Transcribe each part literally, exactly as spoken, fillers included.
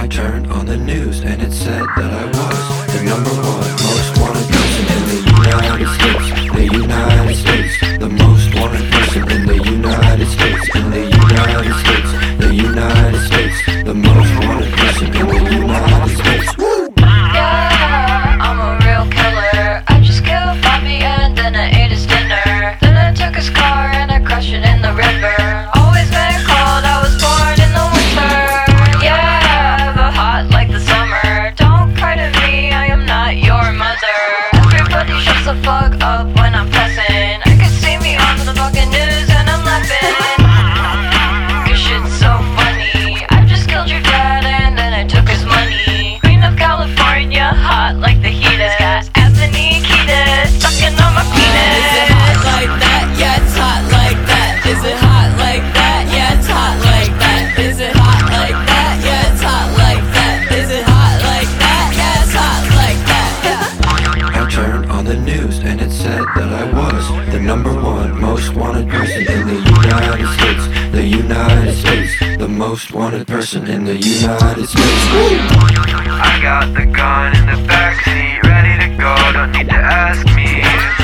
I turned on the news and it said that I was the number one most wanted person in the United States. The United States, the most wanted person in the United States. In the United States, the United States, the most wanted person in the United States. Yeah, I'm a real killer. I just killed Bobby and then I ate his dinner. Then I took his car and I crushed it in the river. Always been cold, I was born in the winter. Yeah, but hot like the summer. Don't cry to me, I am not your mother. Everybody shuts the fuck up when I'm pressing. I can see me on the fucking news and I'm laughing. Cause shit's so funny. I just killed your dad and then I took his money. Queen of California, hot like the heat is. Got Anthony Kiedis sucking on my penis. Is it hot like that? Yeah, it's hot like that. Is it hot like that? Yeah, it's hot like that. Is it hot like that? Yeah, it's hot like that. Is it hot like that? Yeah, it's hot like that. Yeah. I turned on the news and it said that I was the number one most wanted person in the United States. The United States, the most wanted person in the United States. I got the gun in the backseat, ready to go, don't need to ask me.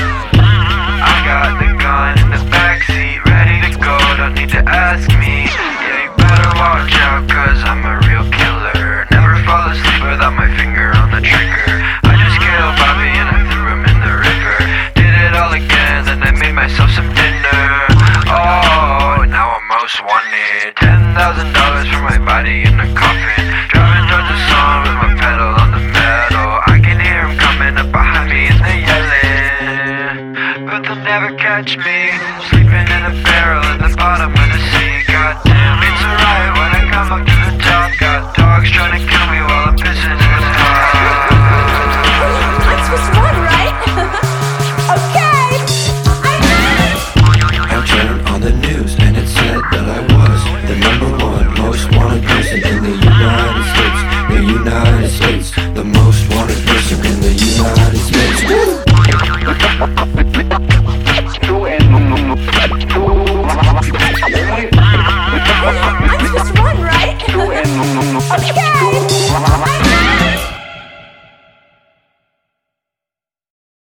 I got the gun in the backseat, ready to go, don't need to ask me. Yeah, you better watch out, cause I'm a real killer. Never fall asleep without my finger on the trigger. I just killed Bobby and I threw him in the river. Did it all again, then I made myself some dinner. Oh, now I'm most wanted. Ten thousand dollars for my body in a coffin. Driving towards the sun with my pedal on the metal. I can hear him coming up behind me and they yelling, but they'll never catch me. Sleeping in a barrel at the bottom of the sea. Goddamn, it's alright when I come up to the top. Got dogs trying to kill me while I'm pissing in his